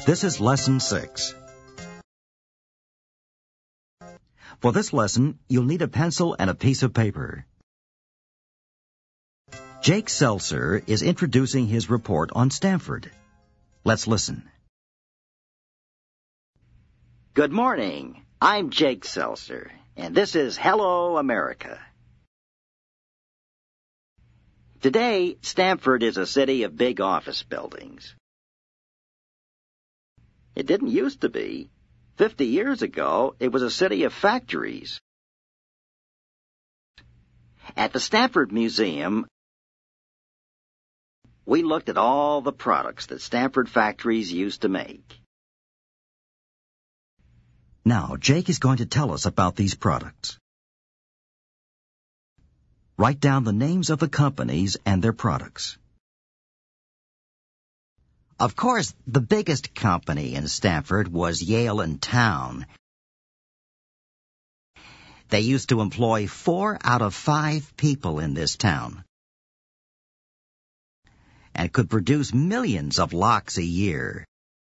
This is Lesson 6. For this lesson, you'll need a pencil and a piece of paper. Jake Seltzer is introducing his report on Stanford. Let's listen. Good morning. I'm Jake Seltzer, and this is Hello, America. Today, Stanford is a city of big office buildings. It didn't used to be. 50 years ago, it was a city of factories. At the Stanford Museum, we looked at all the products that Stanford factories used to make. Now, Jake is going to tell us about these products. Write down the names of the companies and their products. Of course, the biggest company in Stanford was Yale and Town. They used to employ 4 out of 5 people in this town and could produce millions of locks a year.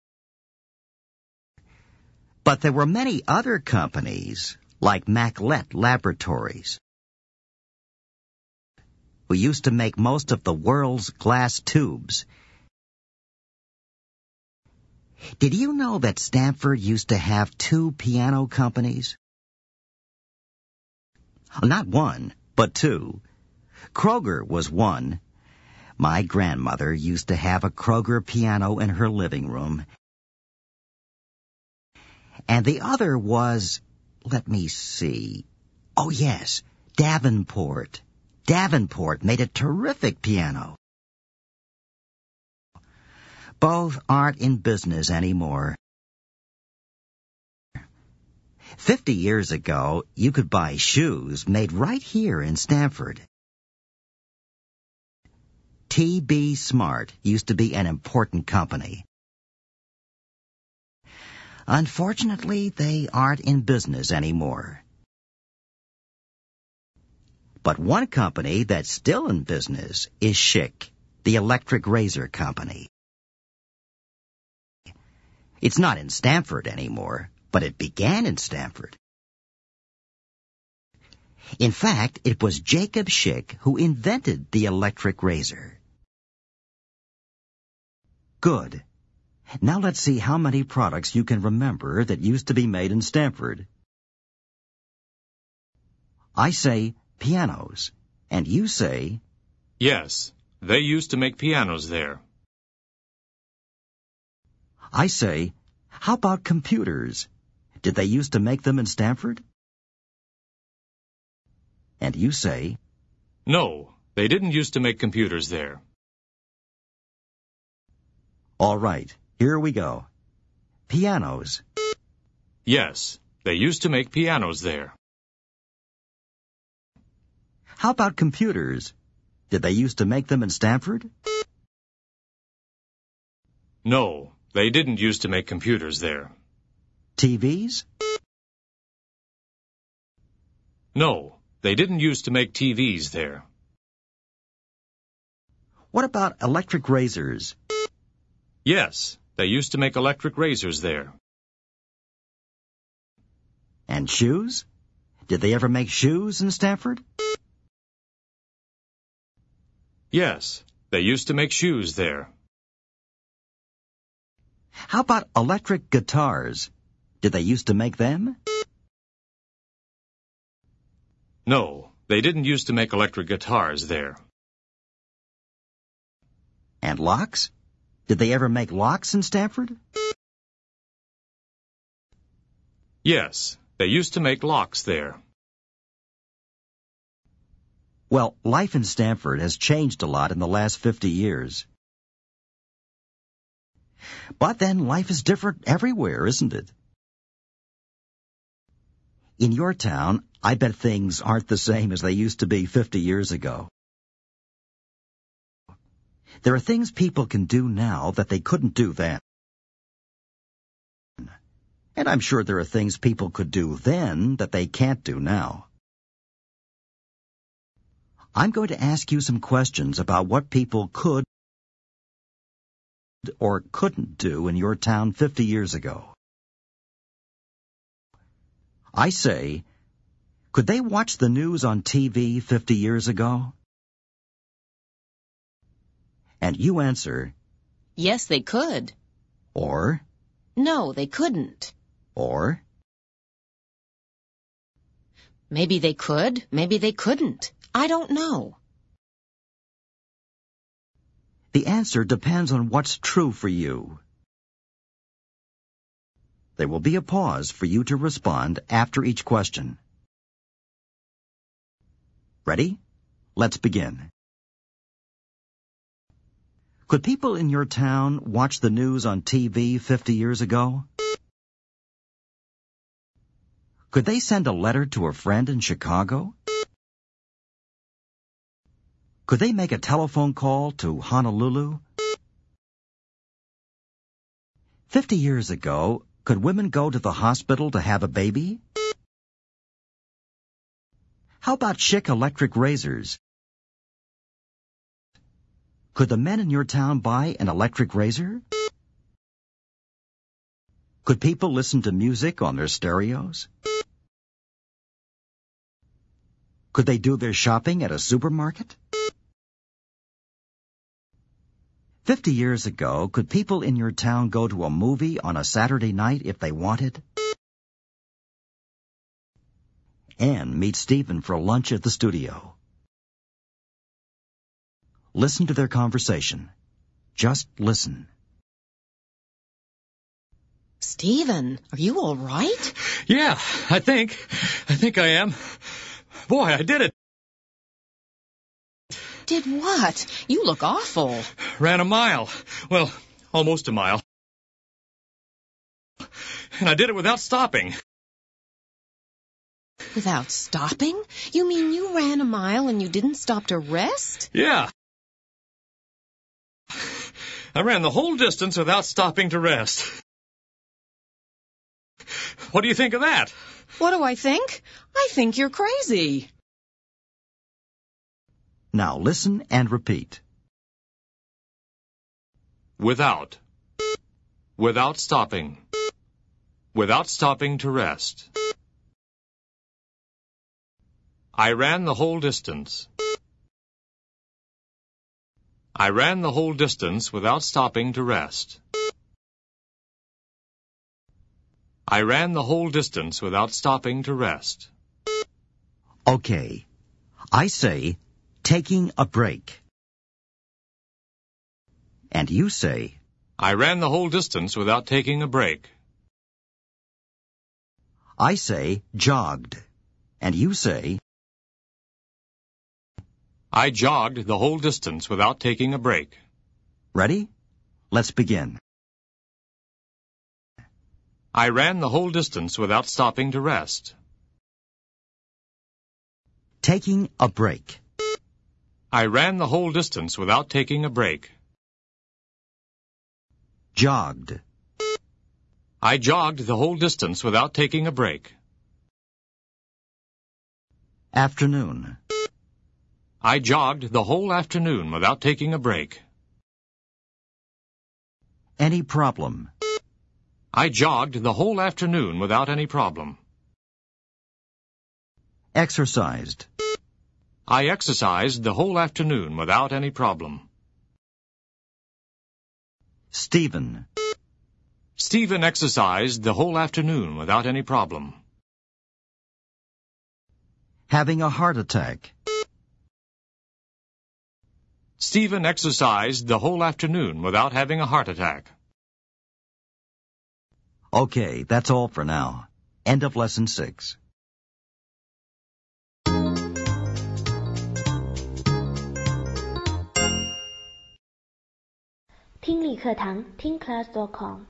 But there were many other companies, like Maclet Laboratories, who used to make most of the world's glass tubes. Did you know that Stanford used to have 2 piano companies? Not one, but 2. Kroger was one. My grandmother used to have a Kroger piano in her living room. And the other was, let me see. Oh yes, Davenport. Davenport made a terrific piano. Both aren't in business anymore. 50 years ago, you could buy shoes made right here in Stanford. T.B. Smart used to be an important company. Unfortunately, they aren't in business anymore. But one company that's still in business is Schick, the electric razor company. It's not in Stanford anymore, but it began in Stanford. In fact, it was Jacob Schick who invented the electric razor. Good. Now let's see how many products you can remember that used to be made in Stanford. I say pianos, and you say... Yes, they used to make pianos there. I say, how about computers? Did they used to make them in Stanford? And you say... No, they didn't used to make computers there. All right, here we go. Pianos. Yes, they used to make pianos there. How about computers? Did they used to make them in Stanford? No, they didn't used to make computers there. TVs? No, they didn't used to make TVs there. What about electric razors? Yes, they used to make electric razors there. And shoes? Did they ever make shoes in Stanford? Yes, they used to make shoes there. How about electric guitars? Did they used to make them? No, they didn't used to make electric guitars there. And locks? Did they ever make locks in Stanford? Yes, they used to make locks there. Well, life in Stanford has changed a lot in the last 50 years. But then life is different everywhere, isn't it? In your town, I bet things aren't the same as they used to be 50 years ago. There are things people can do now that they couldn't do then. And I'm sure there are things people could do then that they can't do now. I'm going to ask you some questions about what people could or couldn't do in your town 50 years ago. I say, could they watch the news on TV 50 years ago? And you answer, yes, they could. or, No, they couldn't. or, Maybe they could, maybe they couldn't. I don't know. the answer depends on what's true for you. There will be a pause for you to respond after each question. Ready? Let's begin. Could people in your town watch the news on TV 50 years ago? Could they send a letter to a friend in Chicago? Could they make a telephone call to Honolulu? 50 years ago, could women go to the hospital to have a baby? How about Schick electric razors? Could the men in your town buy an electric razor? Could people listen to music on their stereos? Could they do their shopping at a supermarket? 50 years ago, could people in your town go to a movie on a Saturday night if they wanted? Anne meets Stephen for lunch at the studio. Listen to their conversation. Just listen. Stephen, are you all right? Yeah, I think I am. Boy, I did it. Did what? You look awful. Ran a mile. Well, almost a mile. And I did it without stopping. Without stopping? You mean you ran a mile and you didn't stop to rest? Yeah. I ran the whole distance without stopping to rest. What do you think of that? What do I think? I think you're crazy. Now listen and repeat. Without. Without stopping. Without stopping to rest. I ran the whole distance. I ran the whole distance without stopping to rest. I ran the whole distance without stopping to rest. Okay. I say, taking a break. And you say, I ran the whole distance without taking a break. I say, jogged. And you say, I jogged the whole distance without taking a break. ready? Let's begin. I ran the whole distance without stopping to rest. Taking a break. I ran the whole distance without taking a break. Jogged. I jogged the whole distance without taking a break. Afternoon. I jogged the whole afternoon without taking a break. Any problem. I jogged the whole afternoon without any problem. Exercised. I exercised the whole afternoon without any problem. Stephen. Stephen exercised the whole afternoon without any problem. Having a heart attack. Stephen exercised the whole afternoon without having a heart attack. Okay, that's all for now. End of lesson 6. 听力课堂听class.com